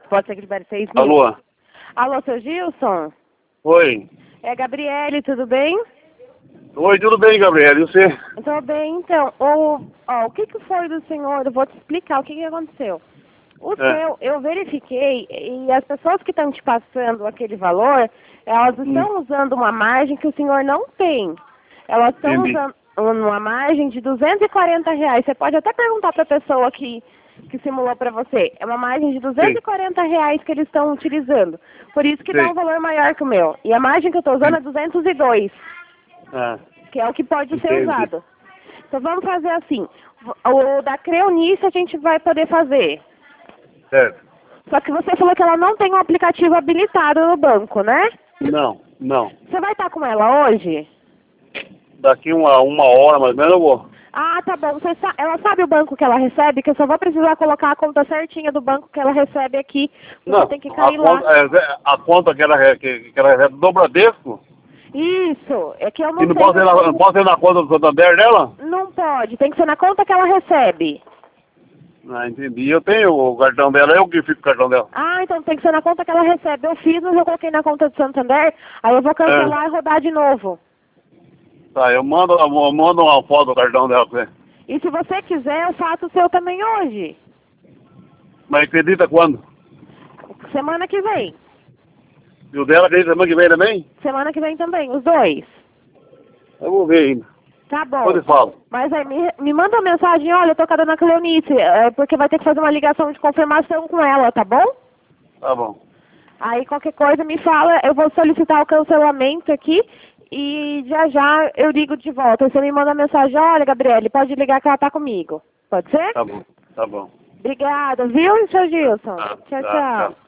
Pode ser que libere 6 mil. Alô? Alô, seu Gilson? Oi. É a Gabriele, tudo bem? Oi, tudo bem, Gabriel? E você? Tô bem, então. O que foi do senhor? Eu vou te explicar o que aconteceu. O seu, eu verifiquei, e as pessoas que estão te passando aquele valor, elas estão usando uma margem que o senhor não tem. Elas estão usando uma margem de R$ 240. Você pode até perguntar para a pessoa que simulou para você. É uma margem de R$ 240 que eles estão utilizando. Por isso que dá um valor maior que o meu. E a margem que eu estou usando é 202, que é o que pode ser usado. Então vamos fazer assim. O da Creonice a gente vai poder fazer. Certo. Só que você falou que ela não tem um aplicativo habilitado no banco, né? Não. Você vai estar com ela hoje? Daqui uma hora mais ou menos eu vou. Ah, tá bom. Ela sabe o banco que ela recebe? Que eu só vou precisar colocar a conta certinha do banco que ela recebe aqui. Você tem que cair lá. A conta que ela recebe do Bradesco? Isso. É que eu não E não sei. pode ser na conta do Santander dela? Não pode. Tem que ser na conta que ela recebe. Ah, entendi. Eu tenho o cartão dela, eu que fico com o cartão dela. Ah, então tem que ser na conta que ela recebe. Eu fiz, mas eu coloquei na conta do Santander. Aí eu vou cancelar e rodar de novo. Tá, eu mando uma foto do cartão dela pra você. E se você quiser, eu faço o seu também hoje. Mas acredita quando? Semana que vem. E o dela acredita semana que vem também? Semana que vem também, os dois. Eu vou ver ainda. Tá bom. Depois eu falo. Mas aí me manda uma mensagem, olha, eu tô com a dona Cleonice, porque vai ter que fazer uma ligação de confirmação com ela, tá bom? Tá bom. Aí qualquer coisa me fala, eu vou solicitar o cancelamento aqui e já eu ligo de volta. Você me manda mensagem, olha, Gabriele, pode ligar que ela tá comigo. Pode ser? Tá bom. Obrigada, viu, seu Gilson? Tchau.